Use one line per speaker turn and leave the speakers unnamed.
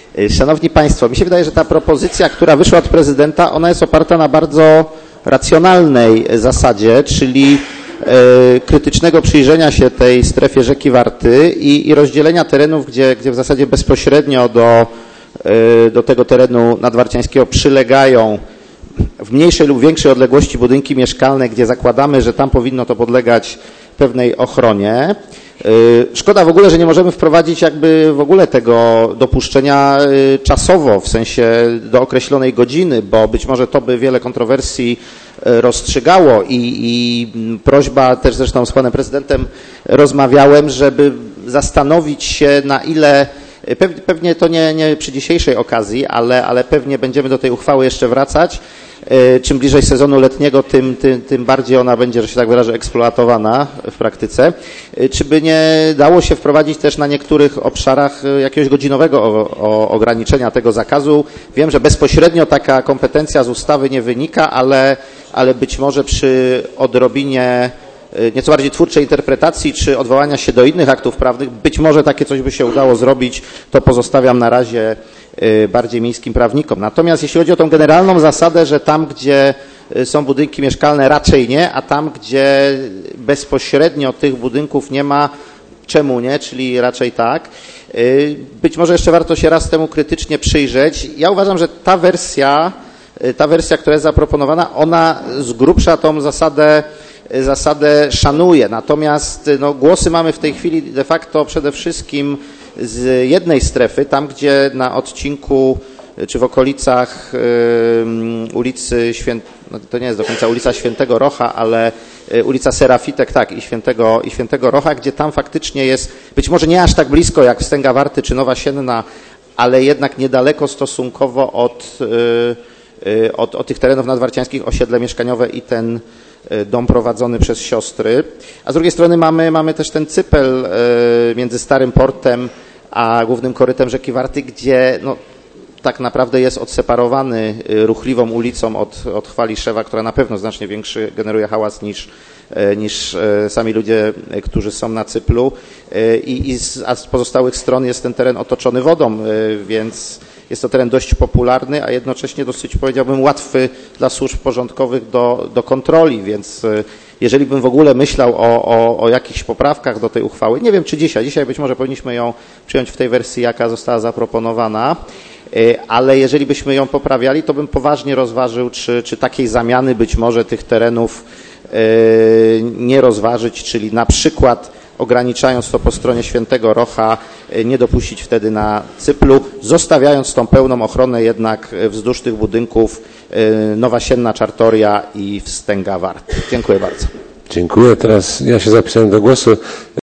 Szanowni Państwo, mi się wydaje, że ta propozycja, która wyszła od prezydenta, ona jest oparta na bardzo racjonalnej zasadzie, czyli krytycznego przyjrzenia się tej strefie rzeki Warty i rozdzielenia terenów, gdzie w zasadzie bezpośrednio do tego terenu nadwarciańskiego przylegają w mniejszej lub większej odległości budynki mieszkalne, gdzie zakładamy, że tam powinno to podlegać pewnej ochronie. Szkoda w ogóle, że nie możemy wprowadzić jakby w ogóle tego dopuszczenia czasowo, w sensie do określonej godziny, bo być może to by wiele kontrowersji rozstrzygało i prośba też zresztą z panem prezydentem rozmawiałem, żeby zastanowić się, na ile, pewnie to nie przy dzisiejszej okazji, ale pewnie będziemy do tej uchwały jeszcze wracać. Czym bliżej sezonu letniego, tym bardziej ona będzie, że się tak wyrażę, eksploatowana w praktyce. Czy by nie dało się wprowadzić też na niektórych obszarach jakiegoś godzinowego ograniczenia tego zakazu? Wiem, że bezpośrednio taka kompetencja z ustawy nie wynika, ale być może przy odrobinie nieco bardziej twórczej interpretacji czy odwołania się do innych aktów prawnych, być może takie coś by się udało zrobić, to pozostawiam na razie bardziej miejskim prawnikom. Natomiast jeśli chodzi o tą generalną zasadę, że tam, gdzie są budynki mieszkalne, raczej nie, a tam, gdzie bezpośrednio tych budynków nie ma, czemu nie, czyli raczej tak. Być może jeszcze warto się raz temu krytycznie przyjrzeć. Ja uważam, że ta wersja, która jest zaproponowana, ona z grubsza tą zasadę szanuje. Natomiast głosy mamy w tej chwili de facto przede wszystkim z jednej strefy, tam gdzie na odcinku czy w okolicach ulicy to nie jest do końca ulica Świętego Rocha, ale ulica Serafitek, tak, i Świętego Rocha, gdzie tam faktycznie jest, być może nie aż tak blisko jak Wstęga Warty czy Nowa Sienna, ale jednak niedaleko stosunkowo od tych terenów nadwarciańskich osiedle mieszkaniowe i ten dom prowadzony przez siostry. A z drugiej strony mamy też ten cypel między Starym Portem a głównym korytem rzeki Warty, gdzie tak naprawdę jest odseparowany ruchliwą ulicą od Chwaliszewa, która na pewno znacznie większy generuje hałas niż sami ludzie, którzy są na cyplu. A z pozostałych stron jest ten teren otoczony wodą, więc jest to teren dość popularny, a jednocześnie dosyć, powiedziałbym, łatwy dla służb porządkowych do kontroli, więc jeżeli bym w ogóle myślał o jakichś poprawkach do tej uchwały, nie wiem czy dzisiaj być może powinniśmy ją przyjąć w tej wersji, jaka została zaproponowana, ale jeżeli byśmy ją poprawiali, to bym poważnie rozważył, czy takiej zamiany być może tych terenów nie rozważyć, czyli na przykład ograniczając to po stronie Świętego Rocha, nie dopuścić wtedy na cyplu, zostawiając tą pełną ochronę jednak wzdłuż tych budynków Nowa Sienna, Czartoria i Wstęga Warty. Dziękuję bardzo.
Dziękuję. Teraz ja się zapisałem do głosu.